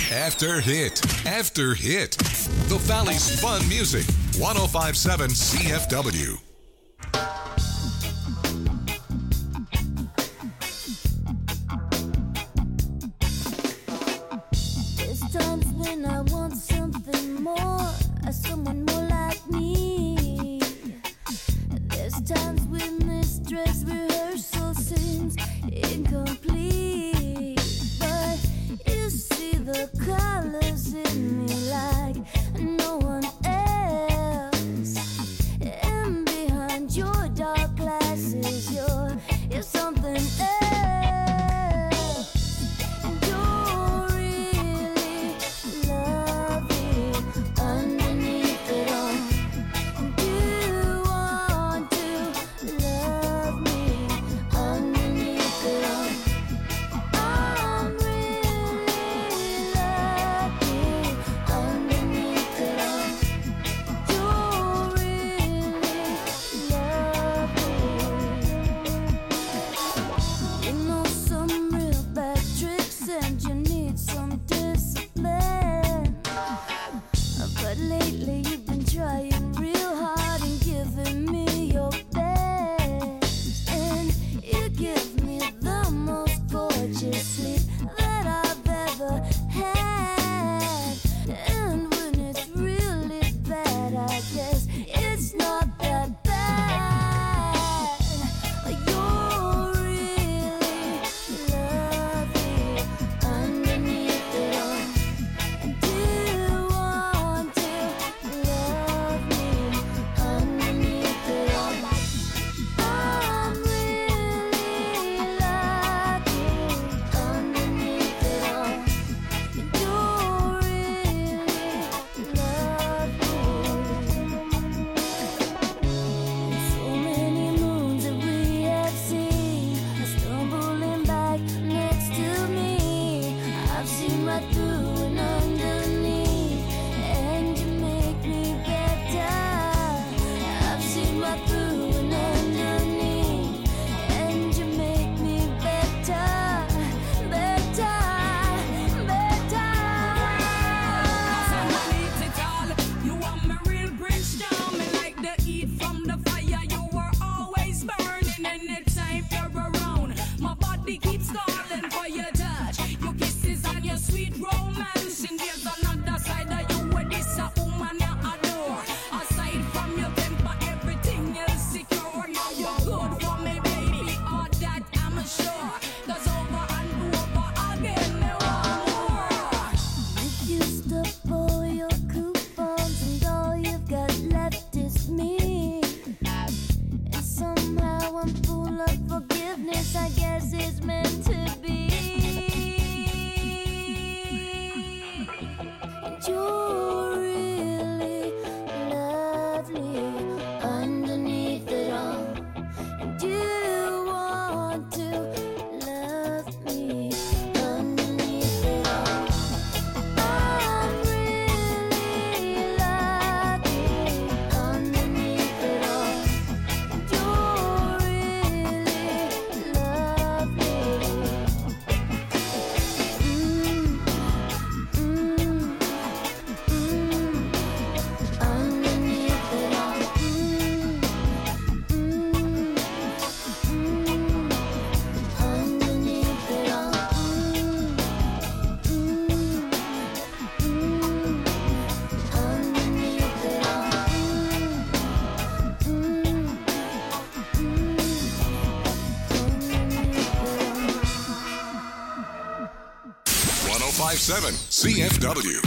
After hit, after hit. The Valley's fun music. 1057 CFW. There's times when I want something more, someone more like me. There's times when this dress rehearsal seems incomplete. But you see the colors in me like no one else. And behind your dark glasses, you're something else. And you're really lovely underneath it all. And you want to love me underneath it all. I'm really lucky underneath it all. You're really lovely. You know some real bad tricks and you need some discipline. But lately you've been trying real hard and giving me your best. And you give me the most gorgeous sleep that I've ever had. And when it's really bad, I guess it's not that bad. You're really lovely underneath it all. And you want to love me underneath it all. I'm really lucky underneath it all. And you're really lovely. So many moons that we have seen are stumbling back next to me. I've seen right through and underneath, and you make me better. I've seen right through and underneath, and you make me better, better, better. Underneath it all, you want me real Bridgetown. Me like the heat from the fire. You were always burning anytime you're around. My body keeps calling for your touch, your kisses and your sweet romance. And there's another side of you where this a woman you adore. Aside from your temper, everything else secure. You're good for me, baby. All that I'm sure. 'Cause over and over again, there are more. You used up all your coupons and all you've got left is me. And somehow I'm full of forgiveness, I guess it's meant to be. And you're really lovely underneath it all. And you want to love me underneath it all. I'm really lucky underneath it all. And you're really lovely. Underneath it all. Underneath it all. Underneath it all. 1057 CFW.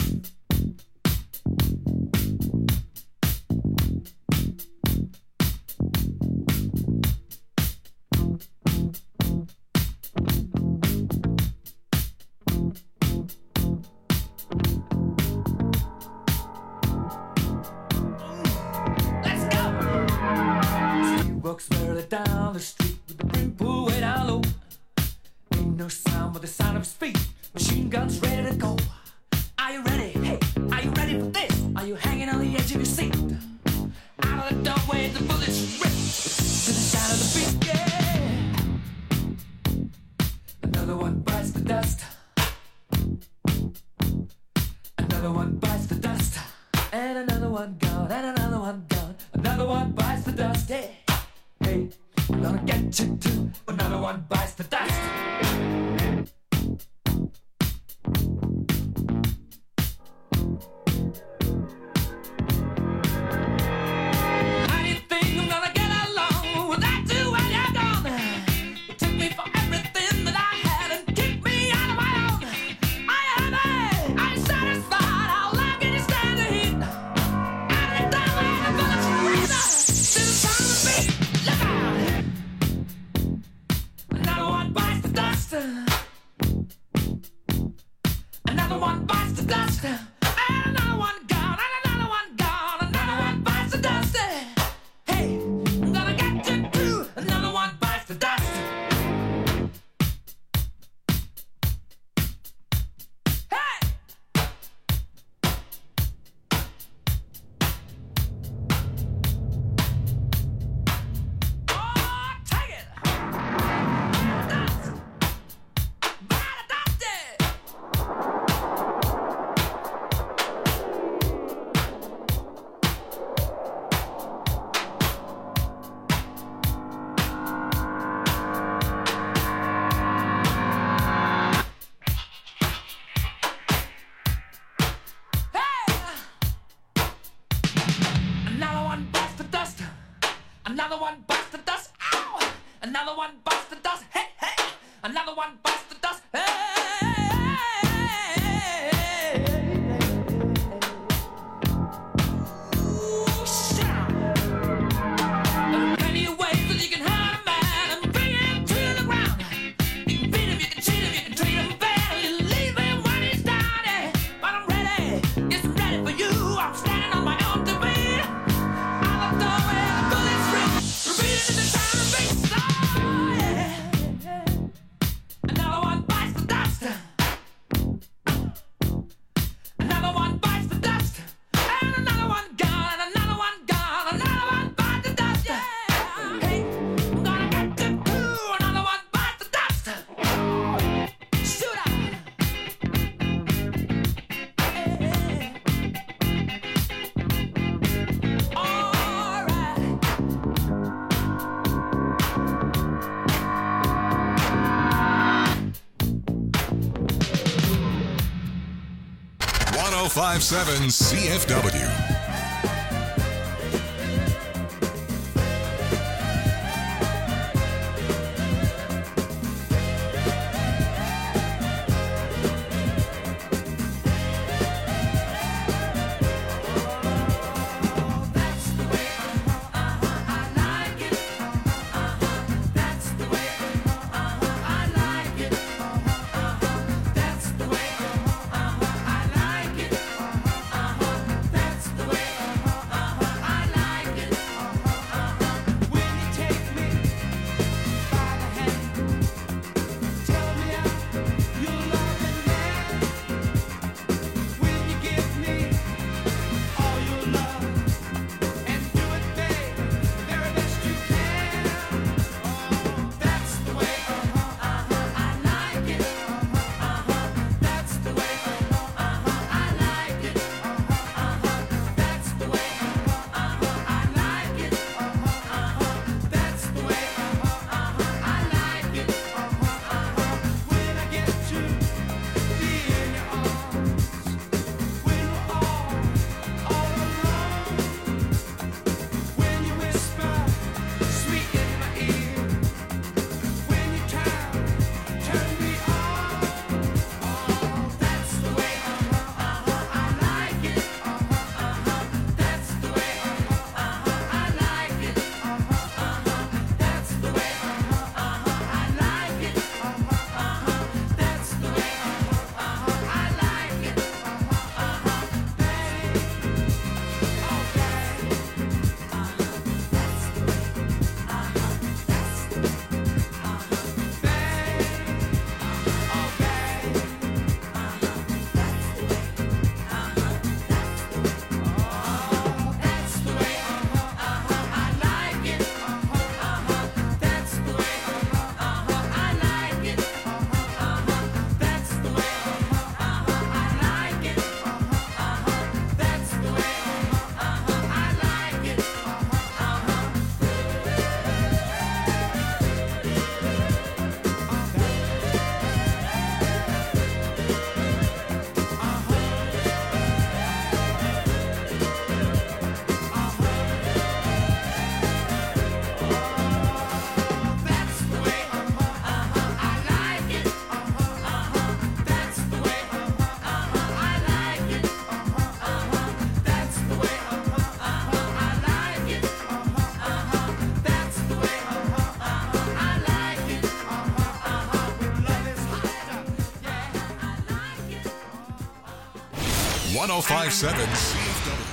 Let's go! He walks merrily down the street with the brim pulled way down low. Ain't no sound but the sound of his feet. Machine guns ready to go. Are you ready? Hey, are you ready for this? Are you hanging on the edge of your seat? Out of the doorway, the bullets rip to the sound of the beat. Yeah. Another one bites the dust. Another one bites the dust, and another one gone, and another one gone. Another one bites the dust. Hey, hey, I'm gonna get you too. Another one bites the dust. Another one bites the dust, and another one gone, and another one gone. Another one bites the dust. Hey, I'm gonna get you too. Another one bites the dust. Hey! Oh, take it! Dust! Bite the dust! 1057 CFW. That's the 1057 CFW.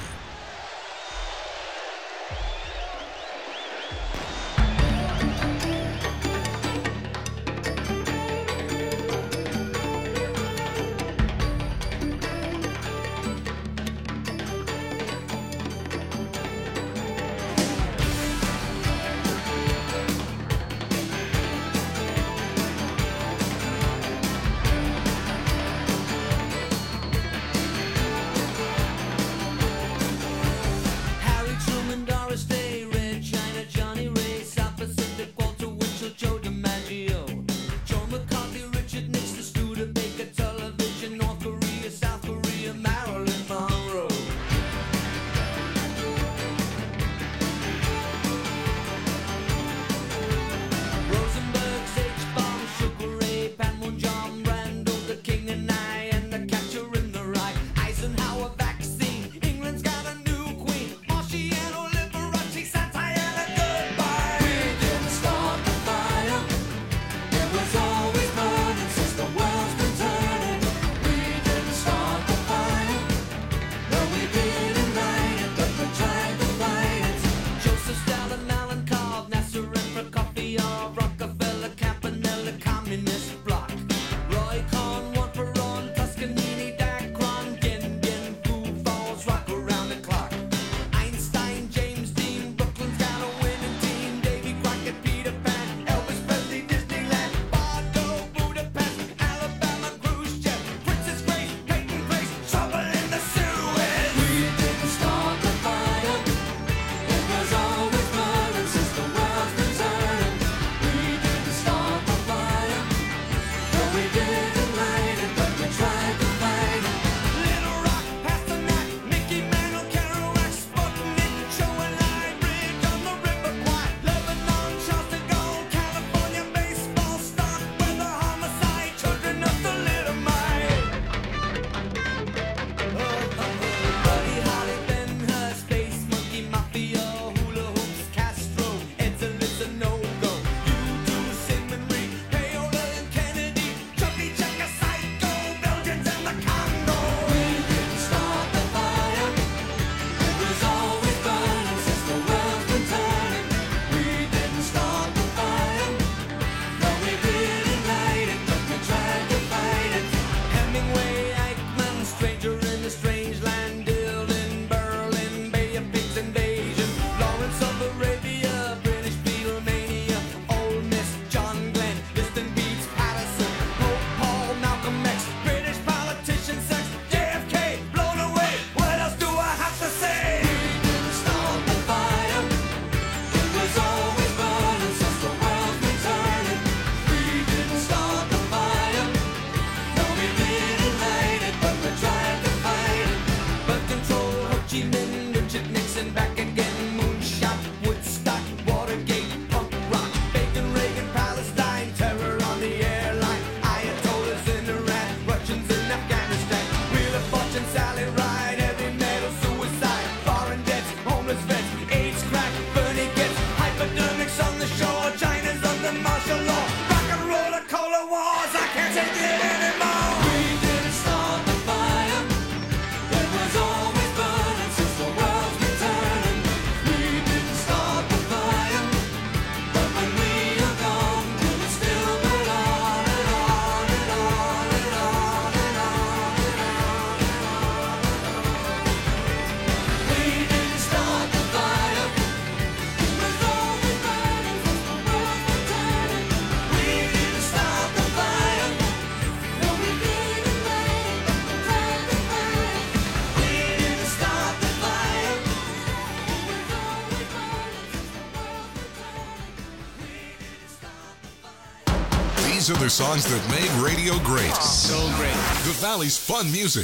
These are the songs that made radio great. So great. The Valley's fun music.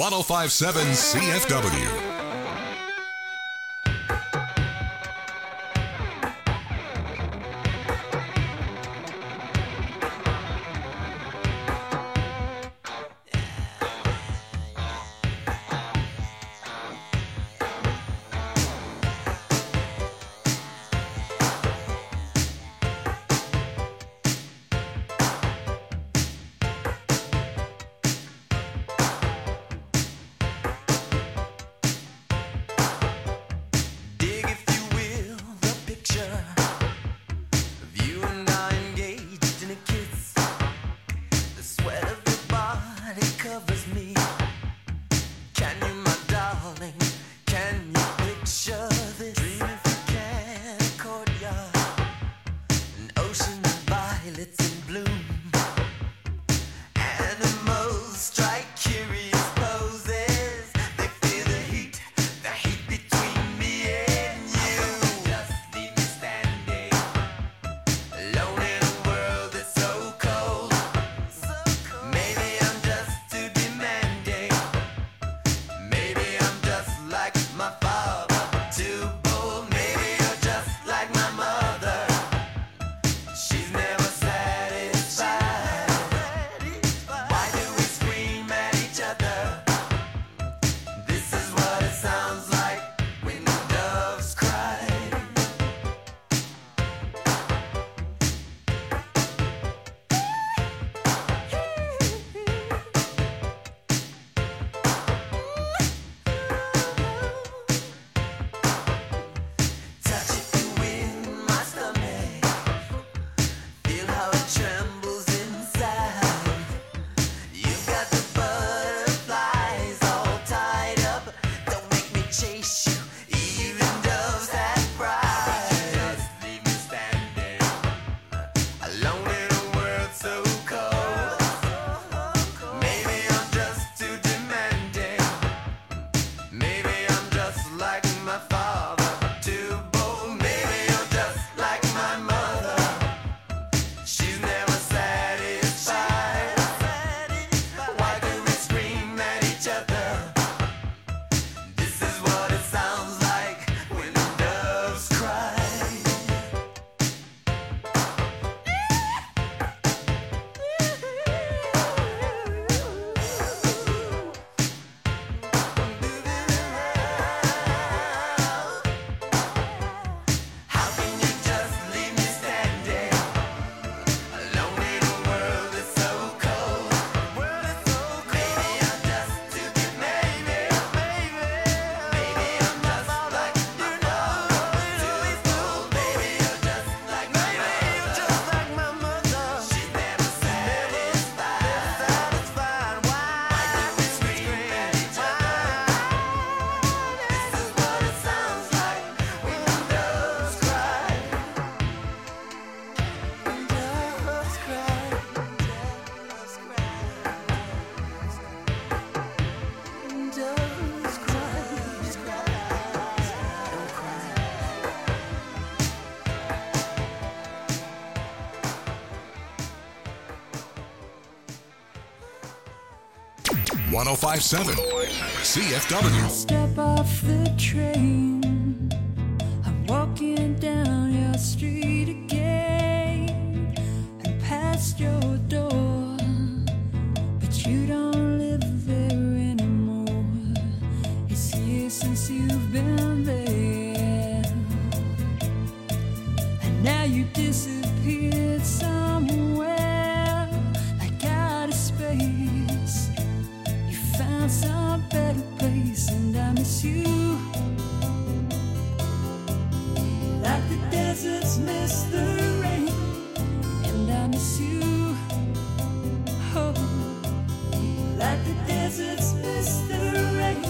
1057 CFW. 1057 CFW. Step off the train, I'm walking down your street again and past your door, but you don't live there anymore. It's years since you've been there, and now you disappeared somewhere like out of space. You found some better place, and I miss you like the deserts miss the rain, and I miss you, oh, like the deserts miss the rain.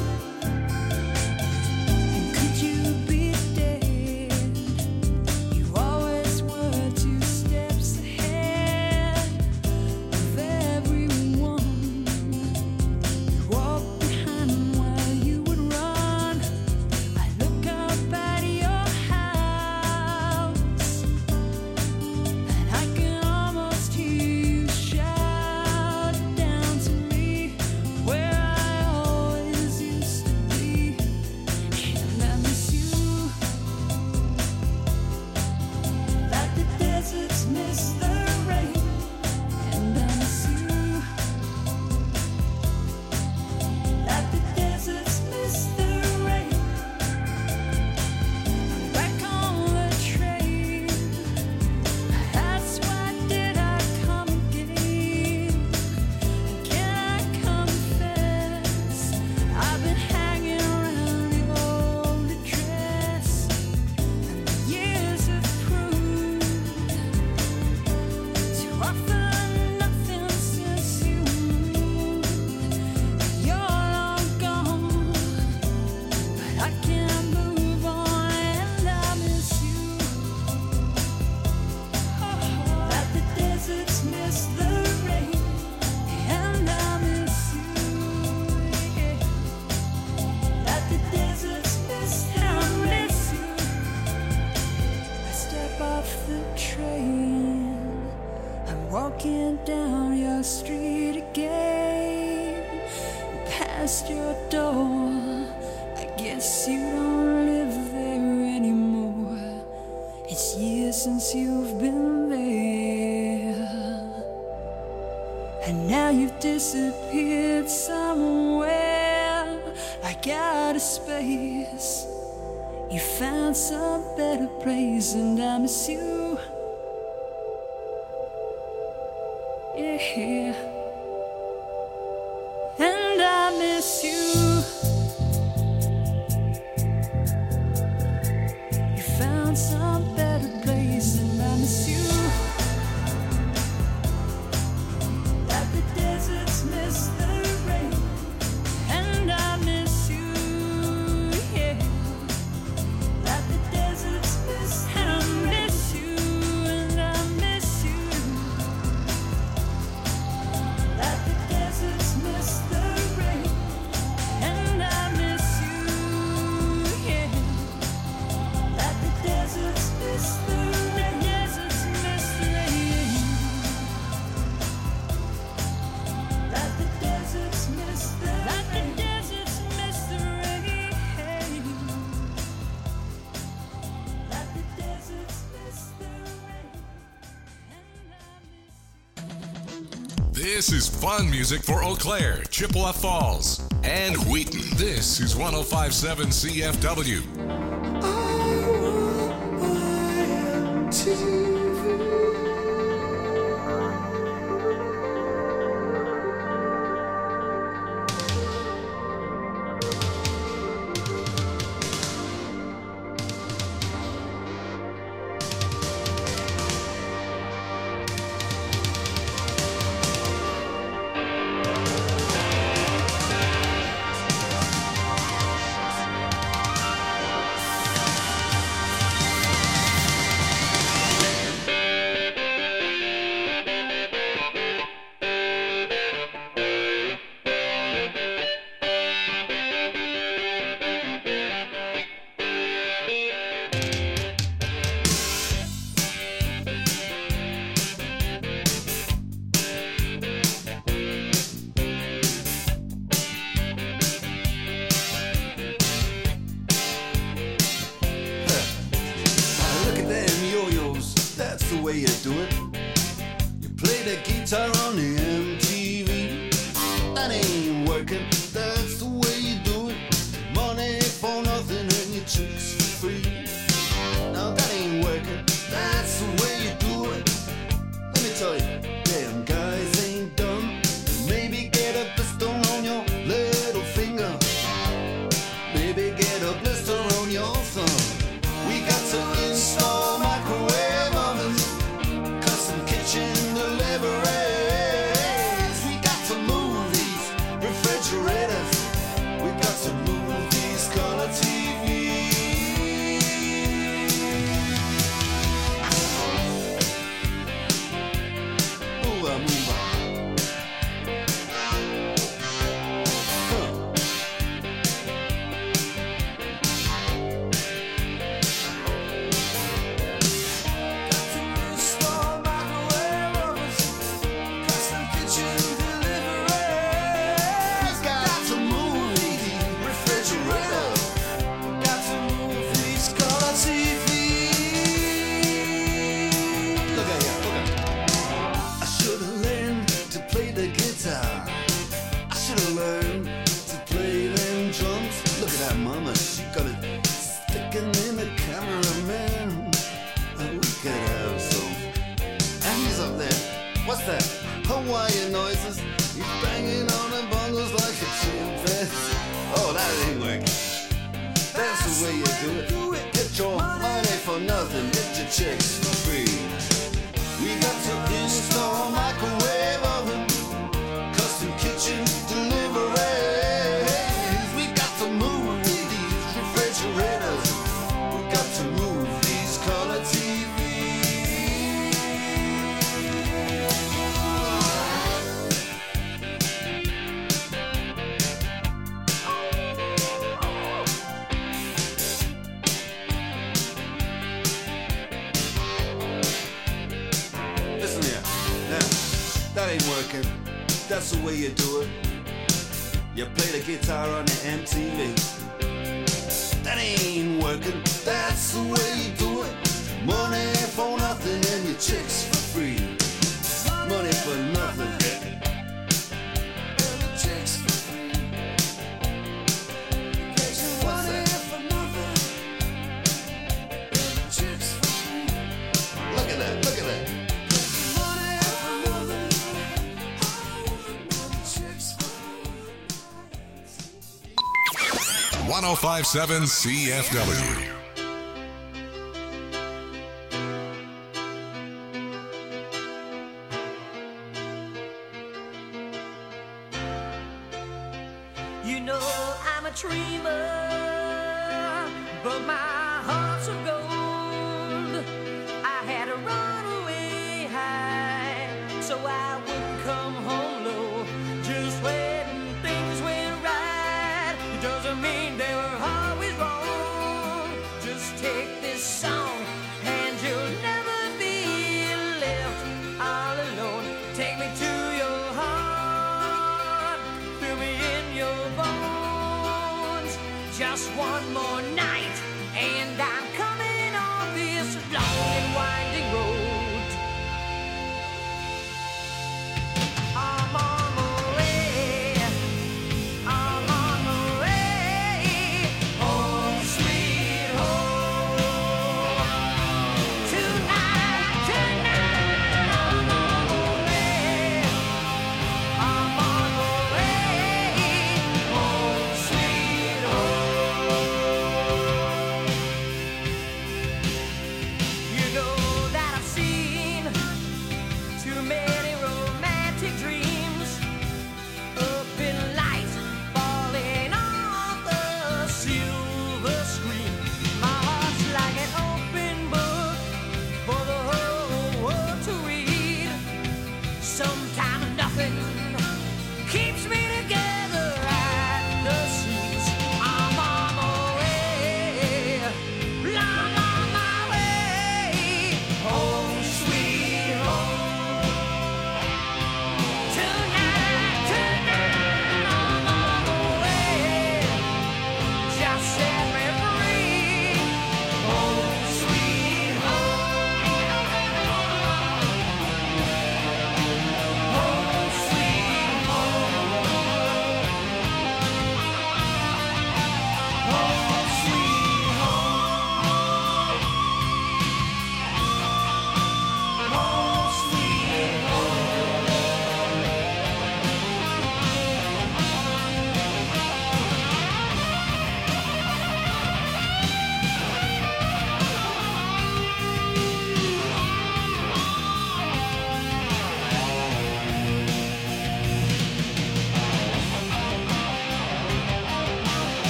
And could you be dead? You always were 2 steps ahead of everyone. You walk behind while you would run. I look up at your house, and I can almost hear you shout down to me where I always used to be. And I miss you like the deserts miss the rain, and I miss you like the deserts miss the rain. Back on the train, that's why did I come again? Can I confess, I've been hanging around your old address, and the years have proved to offer nothing since you moved. You're long gone, but I can't move on, and I miss you. Like the deserts miss the rain, and I miss you. Like the deserts miss the rain. I step off the train, I'm walking down your street again, past your door. I guess you don't live there anymore. It's years since you've been there, and now you've disappeared somewhere like out of space. You found some better place, and I miss you. Yeah, and I miss you. You found some better place, and I miss you. Like the deserts miss the rain, and I miss you. Yeah, like the deserts miss the rain. And I miss you, and I miss you. Like the deserts miss the rain, and I miss you. Yeah, like the deserts miss the rain. The deserts miss the rain. Like the deserts miss the rain. Like the deserts miss the rain. Like the deserts miss the rain. And I miss you. This is fun music for Eau Claire, Chippewa Falls, and Wheaton. This is 1057 CFW. do it. You play the guitar on the MTV. That ain't working, that's the way you do it. Money for nothing and your chicks for free. Now that ain't working, that's the way you do it. Let me tell you, damn guys ain't dumb. Maybe get a blister on your little finger. Maybe get a blister on your thumb. We got to install microwave ovens, custom kitchen deliveries. We got to move these refrigerators. We got to move these color TVs. Move on, move on. What's that? Hawaiian noises. He's banging on the bongos like a chimpanzee. Oh, that ain't working. That's the way you do it. Get your money for nothing. Get your chicks for free. We got to install microwave oven, custom kitchen deliveries. We got to move these refrigerators. We got to move these color TVs. That ain't working, that's the way you do it. You play the guitar on the MTV. That ain't working, that's the way you do it. Money for nothing and your chicks for free. Money for nothing and your chicks for free. What's that? Chicks for free. Look at that, look at that. 1057 CFW. You know I'm a dreamer, but my heart's of gold. I had to run away high, so I wouldn't come home low. Just when things went right, it doesn't mean they were always wrong. Just take this song, and you'll never be left all alone. Take me to your heart, fill me in your bones. Just one more night, and I'm coming on this long and winding road. I'm on my way, I'm on my way, home sweet home. Tonight, tonight, I'm on my way, I'm on my way, home sweet home. You know that I've seen too many romantic dreams up in light, falling off the silver screen. My heart's like an open book for the whole world to read. Sometimes nothing keeps me together at the seams. I'm on my way, I'm on my way, home sweet home. Tonight, tonight, I'm on my way. Just set me free.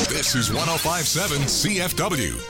This is 105.7 CFW.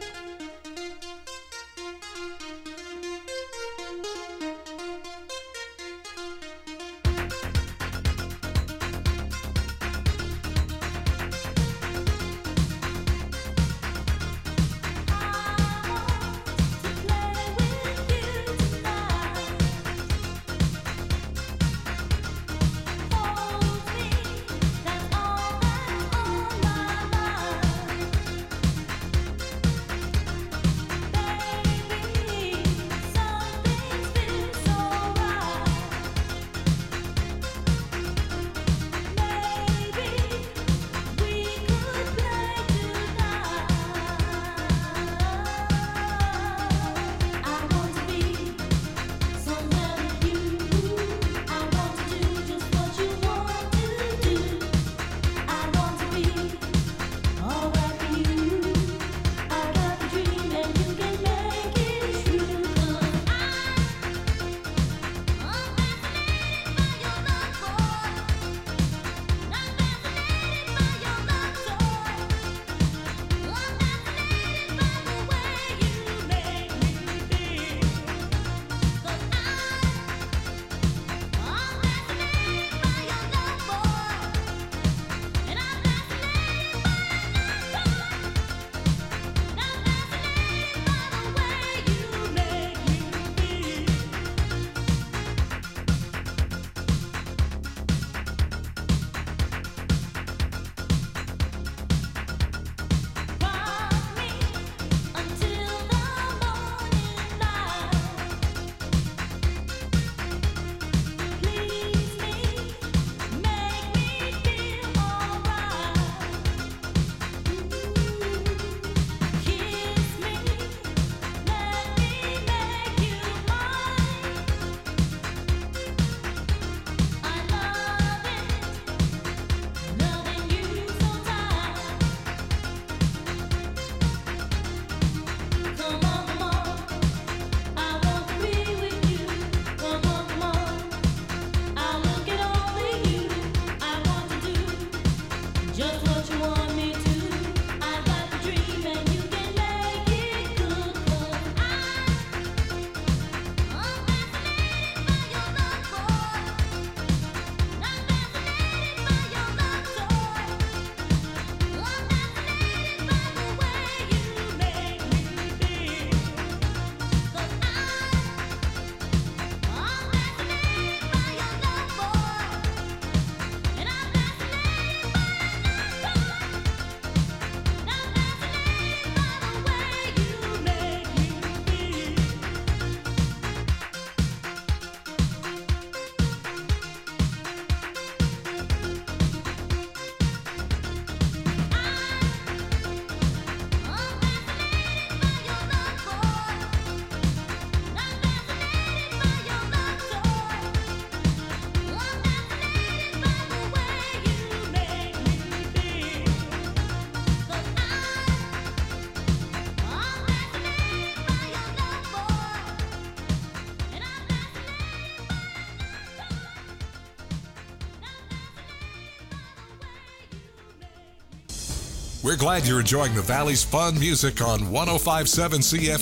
We're glad you're enjoying the Valley's fun music on 105.7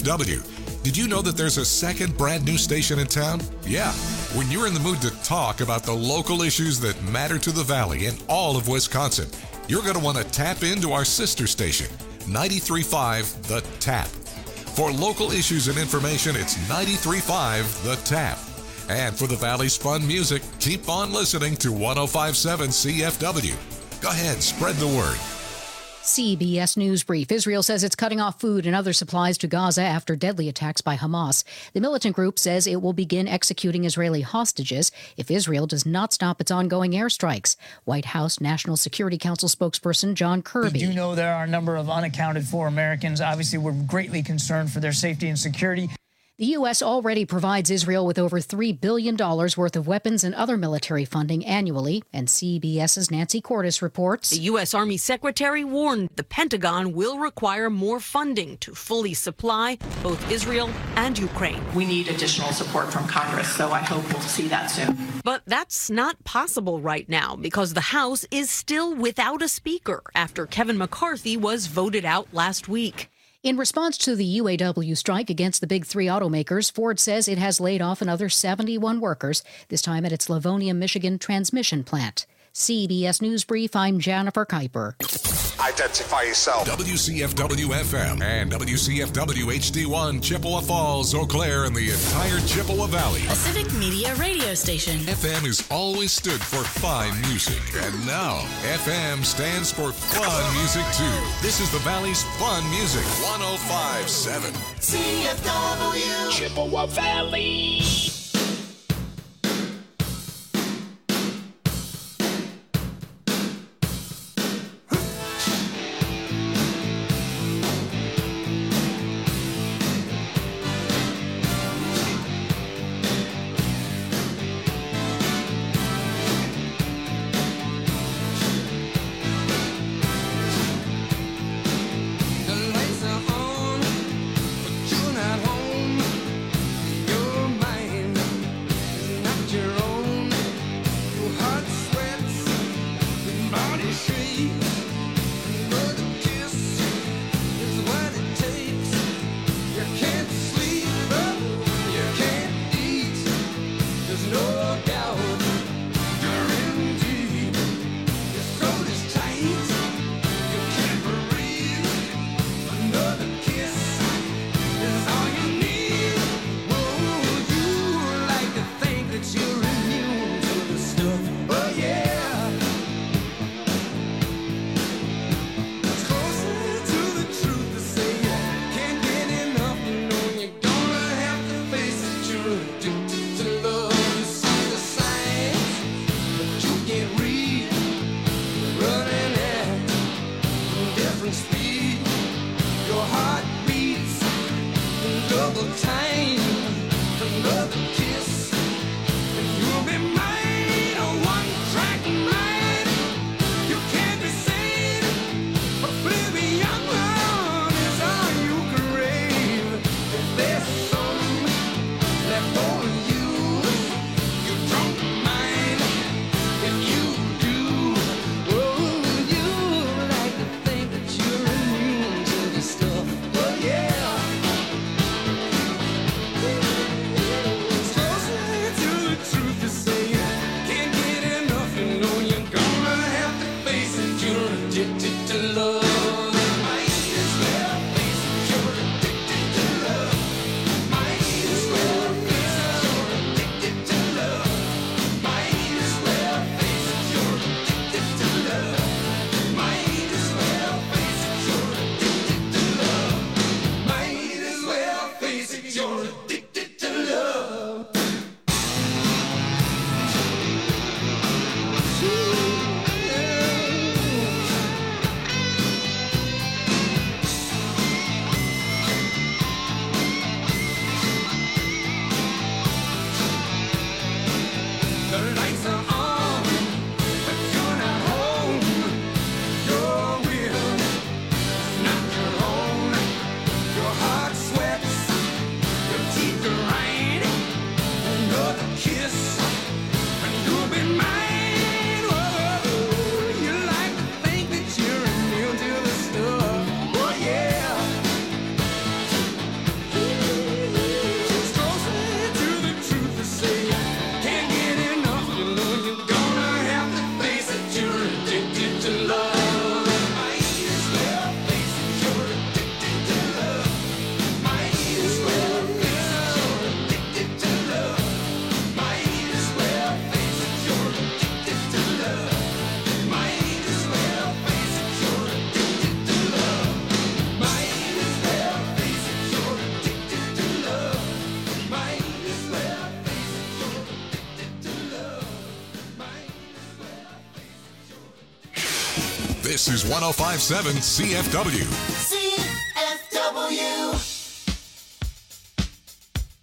CFW. Did you know that there's a second brand new station in town? Yeah. When you're in the mood to talk about the local issues that matter to the Valley and all of Wisconsin, you're going to want to tap into our sister station, 93.5 The Tap. For local issues and information, it's 93.5 The Tap. And for the Valley's fun music, keep on listening to 105.7 CFW. Go ahead, spread the word. CBS News Brief. Israel says it's cutting off food and other supplies to Gaza after deadly attacks by Hamas. The militant group says it will begin executing Israeli hostages if Israel does not stop its ongoing airstrikes. White House National Security Council spokesperson John Kirby. We do know there are a number of unaccounted for Americans. Obviously, we're greatly concerned for their safety and security. The U.S. already provides Israel with over $3 billion worth of weapons and other military funding annually, and CBS's Nancy Cordes reports. The U.S. Army Secretary warned the Pentagon will require more funding to fully supply both Israel and Ukraine. We need additional support from Congress, so I hope we'll see that soon. But that's not possible right now because the House is still without a speaker after Kevin McCarthy was voted out last week. In response to the UAW strike against the big three automakers, Ford says it has laid off another 71 workers, this time at its Livonia, Michigan transmission plant. CBS News Brief, I'm Jennifer Kuiper. Identify yourself. WCFW-FM and WCFW HD1, Chippewa Falls, Eau Claire, and the entire Chippewa Valley. A civic media radio station. FM has always stood for fine music, and now FM stands for fun music too. This is the Valley's fun music, 105.7 CFW Chippewa Valley. This is 105.7 CFW. CFW.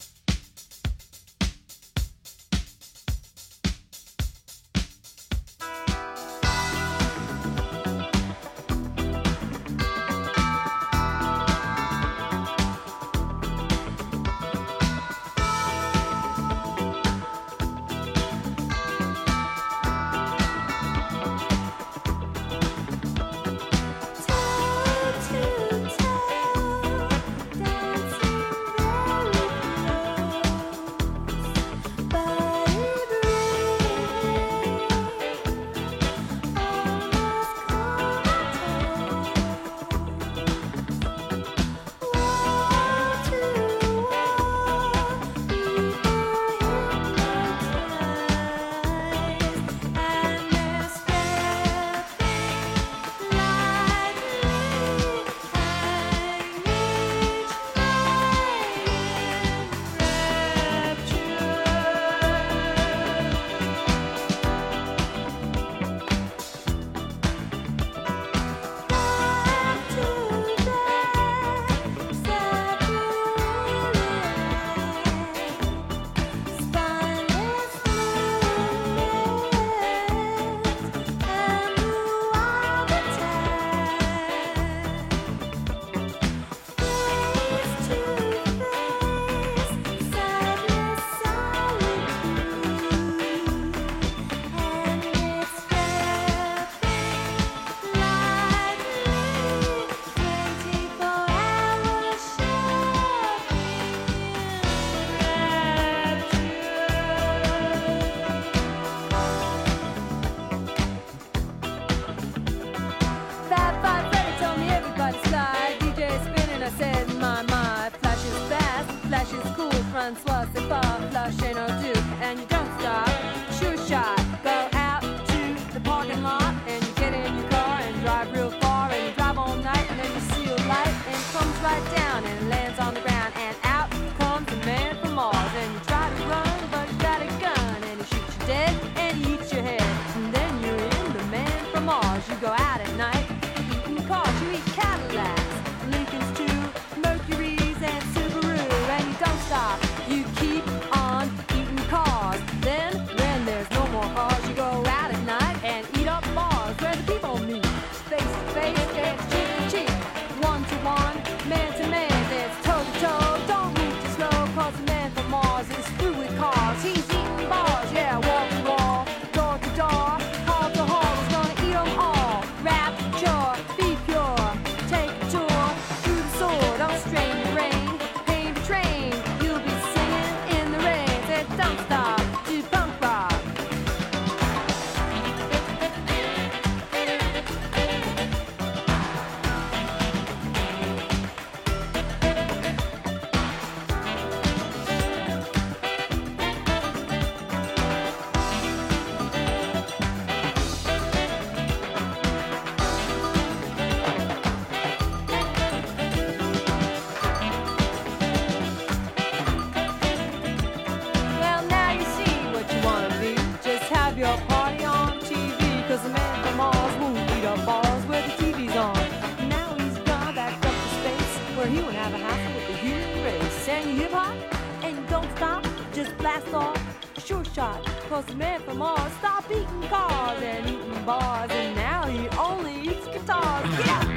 saw? Sure shot, 'cause the man from Mars stopped eating cars and eating bars, and now he only eats guitars. Get out!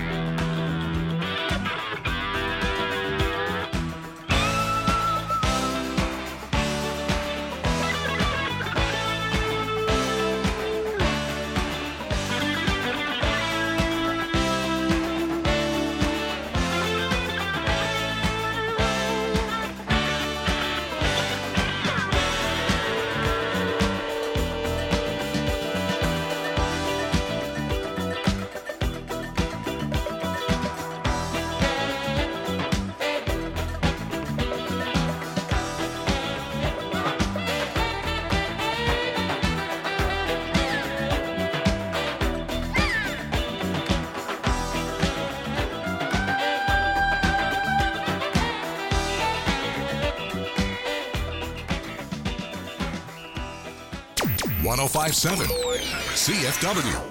.1057 CFW.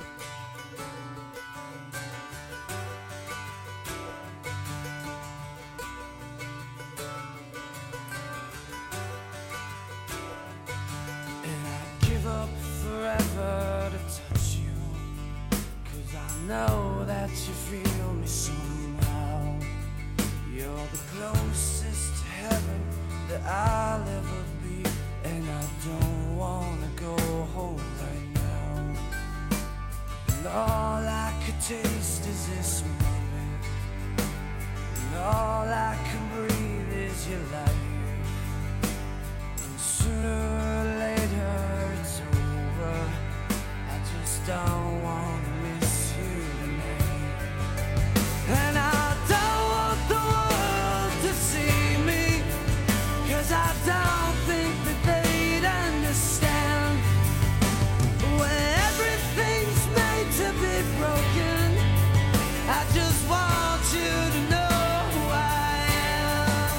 Give up forever to touch you, 'cause I know that you feel me somehow. You're the closest to heaven that I'll ever be, and I don't wanna go home right now. And all I could taste is this moment, and all I can breathe is your life. And sooner or later it's over. I just don't wanna miss you tonight. And I don't want the world to see me, 'cause I don't think that they'd understand. When everything's made to be broken, I just want you to know who I am.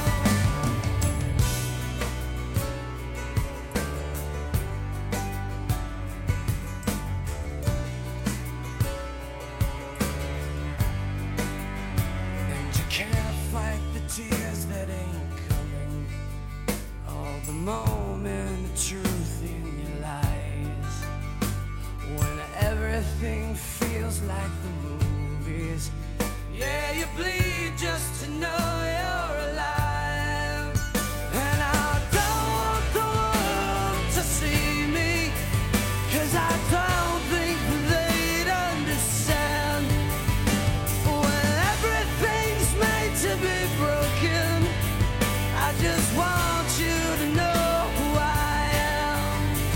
And you can't fight the tears that ain't coming, all the moment of truth in your lies. When everything feels like the movies, yeah, you bleed just to know you're alive. And I don't want the world to see me, 'cause I don't think they'd understand. When everything's made to be broken, I just want you to know who I am.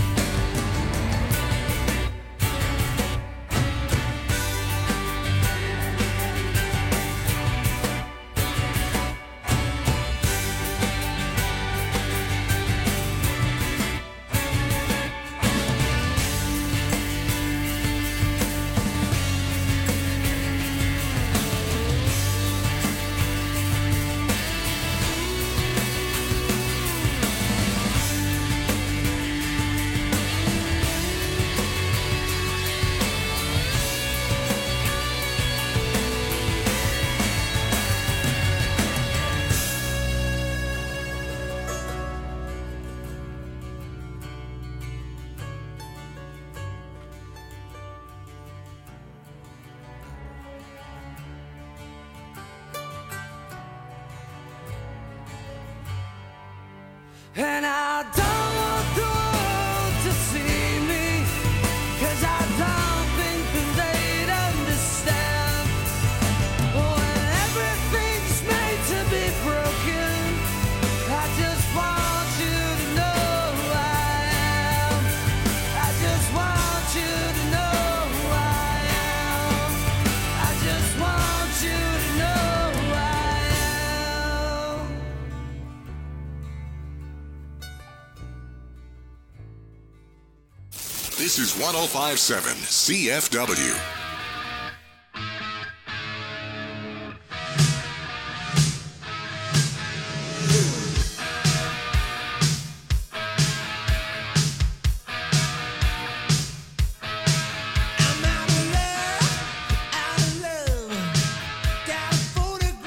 And I don't want the world to see me, 'cause I don't think that they'd understand. When everything's made to be broken, I just want you to know who I am. I just want you to know who I am. I just want you to know who I am. This is 1057 CFW.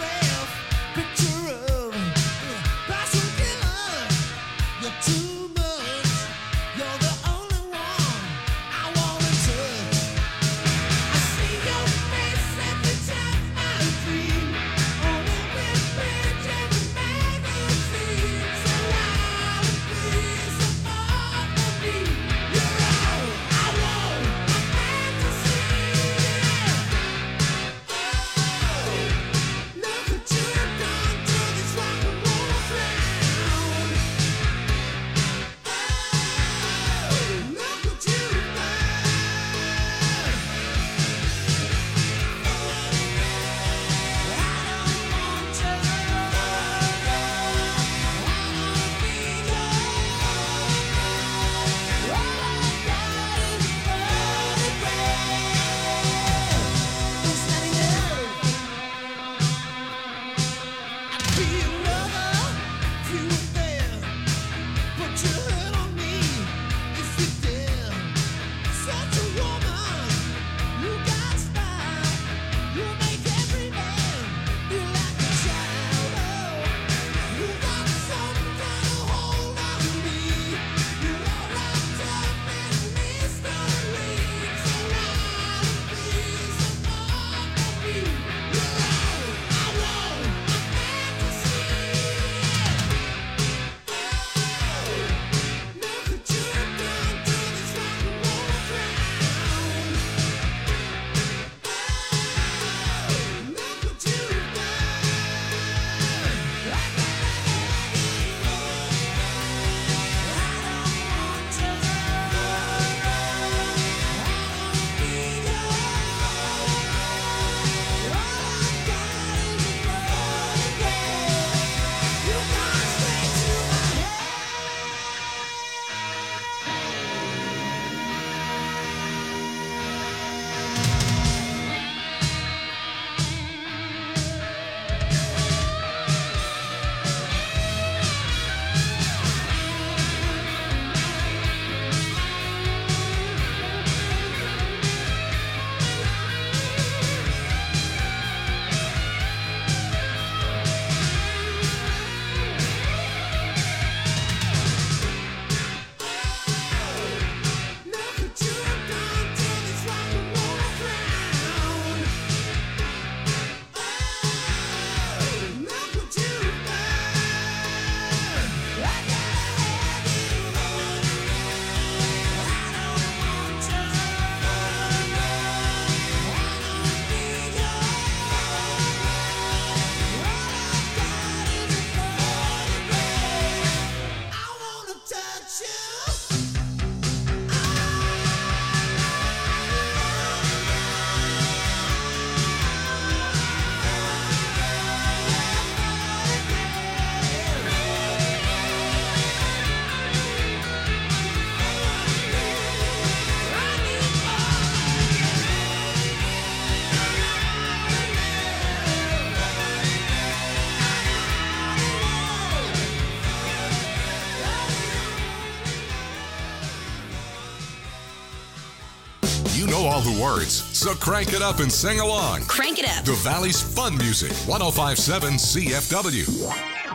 Too much. You know all the words, so crank it up and sing along. Crank it up. The Valley's fun music, 105.7 CFW.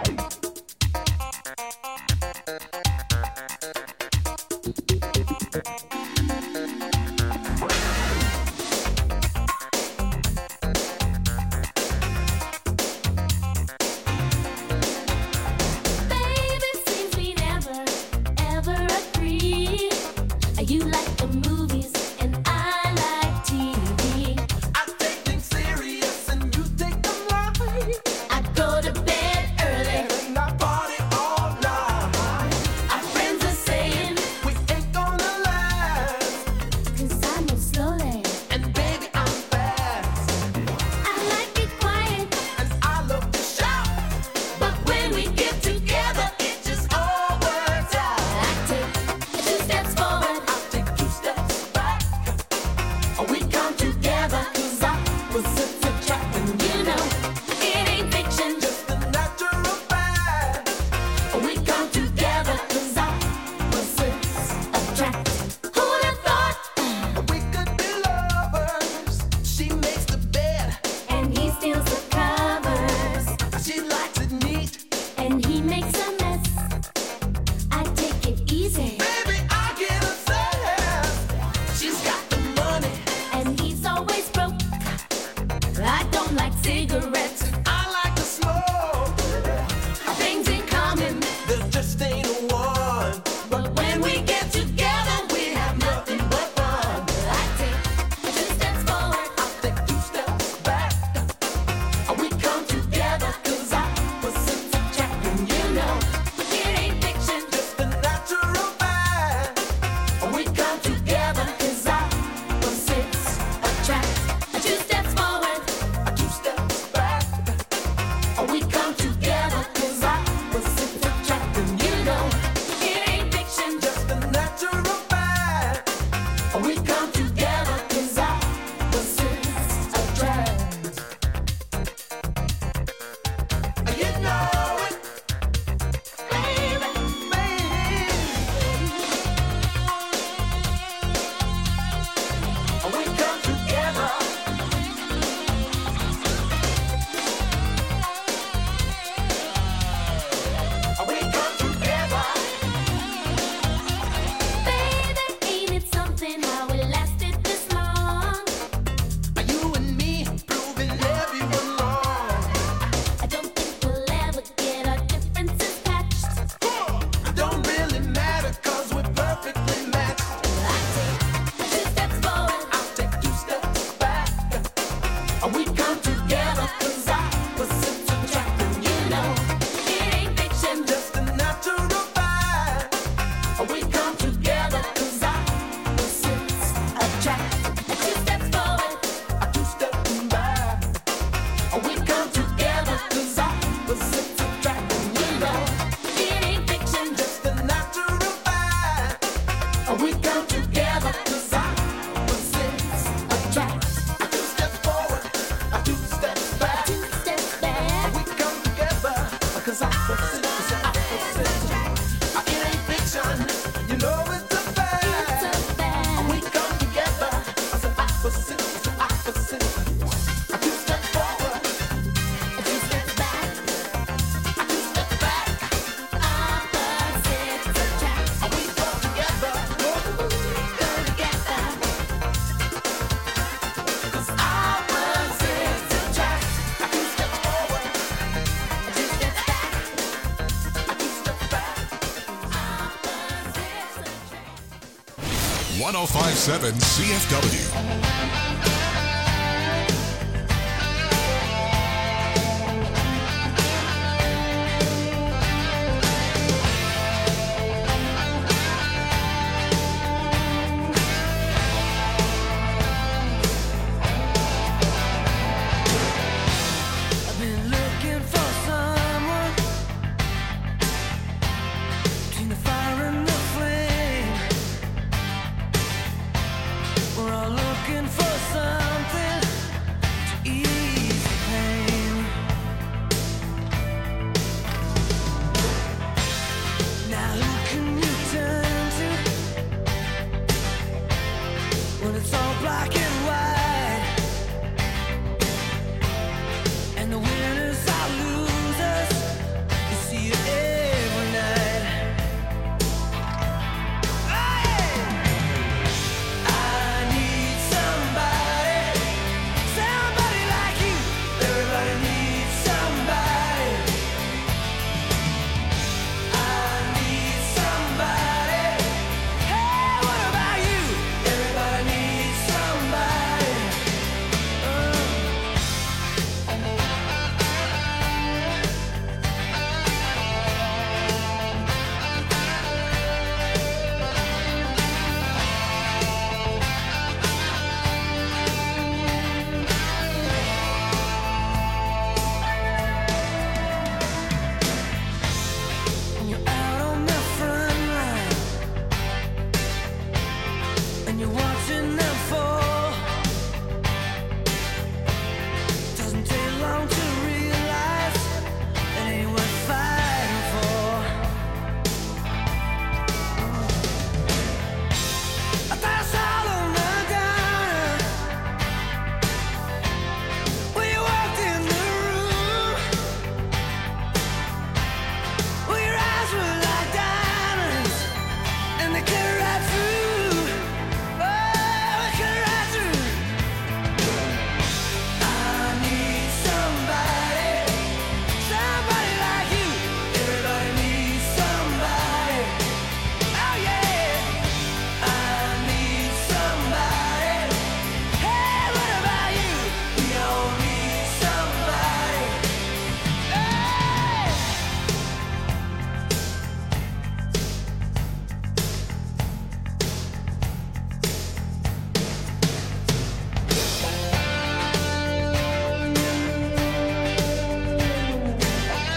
.105.7 CFW. When it's all black and